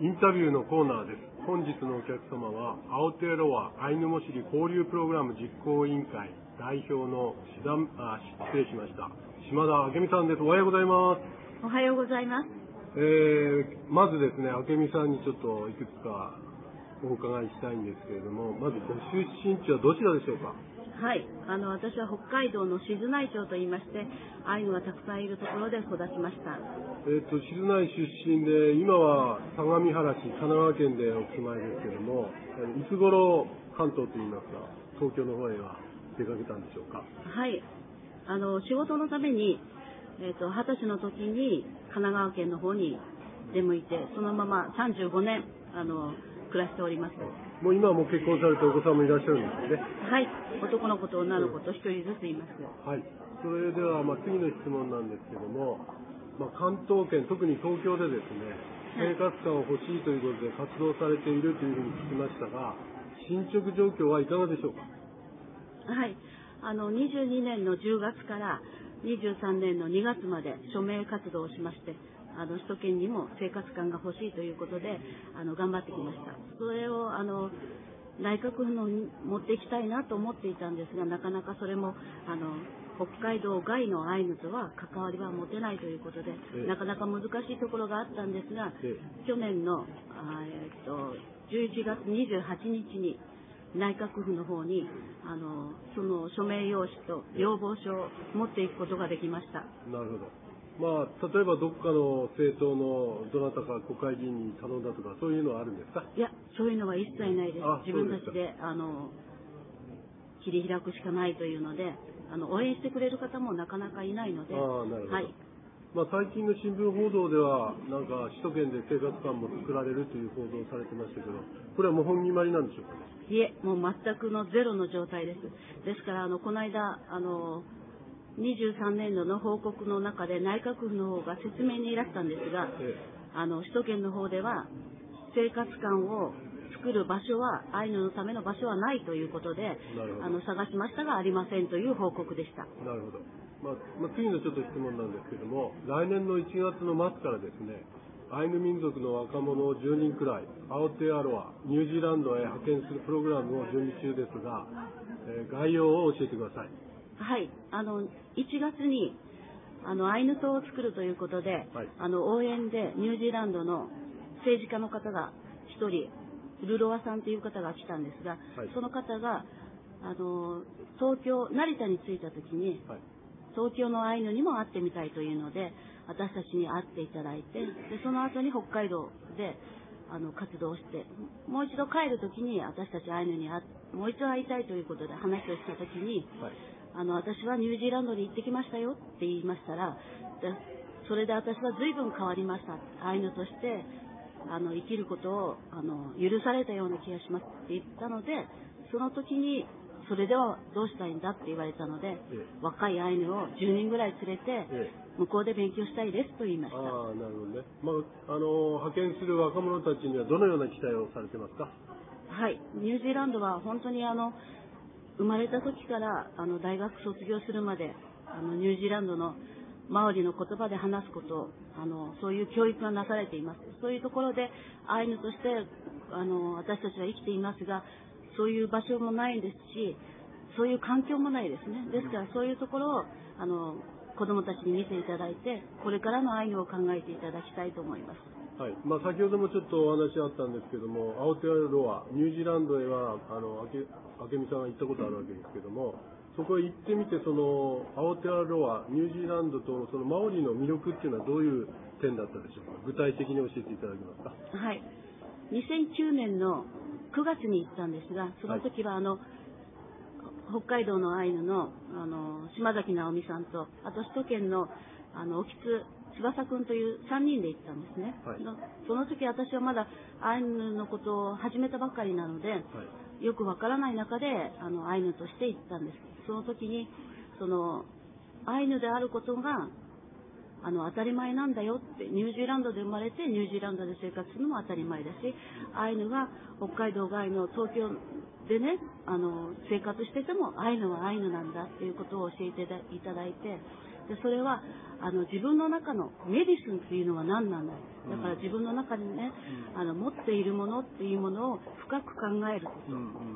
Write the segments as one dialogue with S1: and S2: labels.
S1: インタビューのコーナーです。本日のお客様は、アオテロアアイヌモシリ交流プログラム実行委員会代表の島田明美さんです。おはようございます。
S2: おはようございます。
S1: まずですね、明美さんにちょっといくつかお伺いしたいんですけれども、まずご出身地はどちらでしょうか？
S2: はい、私は北海道の静内町といいまして、アイヌがたくさんいるところで育ちました。
S1: 静内出身で、今は相模原市、神奈川県でお住まいですけれども、いつ頃関東といいますか、東京の方へは出かけたんでしょうか？
S2: はい、仕事のために、20歳の時に神奈川県の方に出向いて、そのまま35年暮らしております。
S1: もう今はもう結婚されてお子さんもいらっしゃるんですね。
S2: はい、男の子と女の子と1人ずついます。
S1: はい、それでは次の質問なんですけども、関東圏、特に東京でですね、生活感を欲しいということで活動されているというふうに聞きましたが、進捗状況はいかがでしょうか？
S2: はい、22年の10月から23年の2月まで署名活動をしまして、首都圏にも生活感が欲しいということで頑張ってきました。それを内閣府のに持っていきたいなと思っていたんですが、なかなかそれも北海道外のアイヌとは関わりは持てないということで、なかなか難しいところがあったんですが、去年の11月28日に内閣府の方にその署名用紙と要望書を持っていくことができました。
S1: なるほど。例えばどこかの政党のどなたか国会議員に頼んだとか、そういうのはあるんですか？
S2: いや、そういうのは一切ないです。自分たちで切り開くしかないというので、応援してくれる方もなかなかいないので。
S1: なるほど。
S2: はい、
S1: 最近の新聞報道では、なんか首都圏で生活感も作られるという報道をされてましたけど、これはもう本決まりなんでしょうかね？
S2: いえ、もう全くのゼロの状態です。ですからこの間23年度の報告の中で内閣府の方が説明にいらしたんですが、首都圏の方では生活感を作る場所は、アイヌのための場所はないということで、探しましたがありませんという報告でした。
S1: なるほど。次のちょっと質問なんですけども、来年の1月の末からですね、アイヌ民族の若者を10人くらい、アオテアロア、ニュージーランドへ派遣するプログラムを準備中ですが、概要を教えてください。
S2: はい、1月にアイヌ党を作るということで、
S1: はい、
S2: 応援でニュージーランドの政治家の方が1人、ルロワさんという方が来たんですが、はい、その方が東京、成田に着いた時に、はい、東京のアイヌにも会ってみたいというので、私たちに会っていただいて、でその後に北海道で活動して、もう一度帰る時に私たちアイヌにもう一度会いたいということで話をした時に、はい、私はニュージーランドに行ってきましたよって言いましたら、それで私は随分変わりました。アイヌとして生きることを許されたような気がしますって言ったので、その時にそれではどうしたいんだって言われたので、若いアイヌを10人ぐらい連れて向こうで勉強したいですと言いました。
S1: なるほどね。派遣する若者たちにはどのような期待をされてますか？
S2: はい、ニュージーランドは本当に生まれた時から大学卒業するまでニュージーランドのマオリの言葉で話すことそういう教育がなされています。そういうところでアイヌとして私たちは生きていますが、そういう場所もないですし、そういう環境もないですね。ですからそういうところを子どもたちに見ていただいて、これからのアイヌを考えていただきたいと思います。
S1: はい、先ほどもちょっとお話あったんですけども、アオテアロア、ニュージーランドへは明美さんが行ったことあるわけですけども、そこへ行ってみて、そのアオテアロア、ニュージーランドとそのマオリの魅力っていうのはどういう点だったでしょうか？具体的に教えていただけますか？
S2: はい、2009年の9月に行ったんですが、その時は北海道のアイヌの島崎直美さんと、あと首都圏の興津翼くんという3人で行ったんですね。はい、その時私はまだアイヌのことを始めたばかりなので、はい、よくわからない中でアイヌとして行ったんです。その時にアイヌであることが当たり前なんだよって、ニュージーランドで生まれてニュージーランドで生活するのも当たり前だし、アイヌが北海道外の東京でね生活しててもアイヌはアイヌなんだっていうことを教えていただいて、 でそれは自分の中のメディスンっていうのは何なんだ。だから自分の中にね、持っているものっていうものを深く考えること。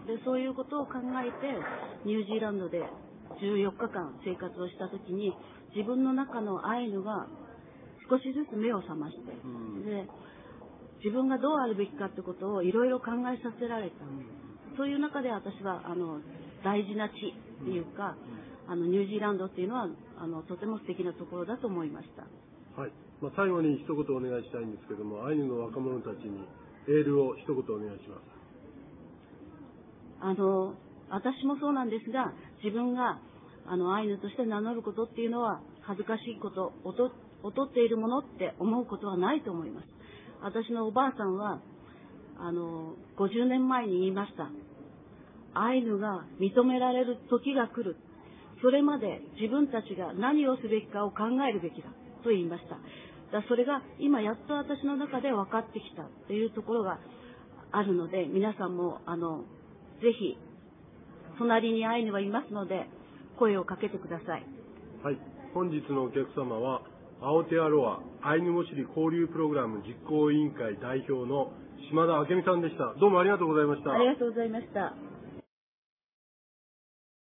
S2: で、そういうことを考えて、ニュージーランドで14日間生活をしたときに、自分の中のアイヌが少しずつ目を覚まして、で、自分がどうあるべきかってことをいろいろ考えさせられた。そういう中で私は、大事な地っていうか、ニュージーランドっていうのはとても素敵なところだと思いました。
S1: はい。最後に一言お願いしたいんですけども、アイヌの若者たちにエールを一言お願いします。
S2: 私もそうなんですが、自分がアイヌとして名乗ることっていうのは恥ずかしいこと、劣っているものって思うことはないと思います。私のおばあさんは50年前に言いました。アイヌが認められる時が来る。それまで自分たちが何をすべきかを考えるべきだと言いました。それが今やっと私の中で分かってきたというところがあるので、皆さんもぜひ隣にアイヌはいますので声をかけてください。
S1: はい。本日のお客様はアオテアロアアイヌ語知り交流プログラム実行委員会代表の島田明美さんでした。どうもありがとうございました。
S2: ありがとうございました。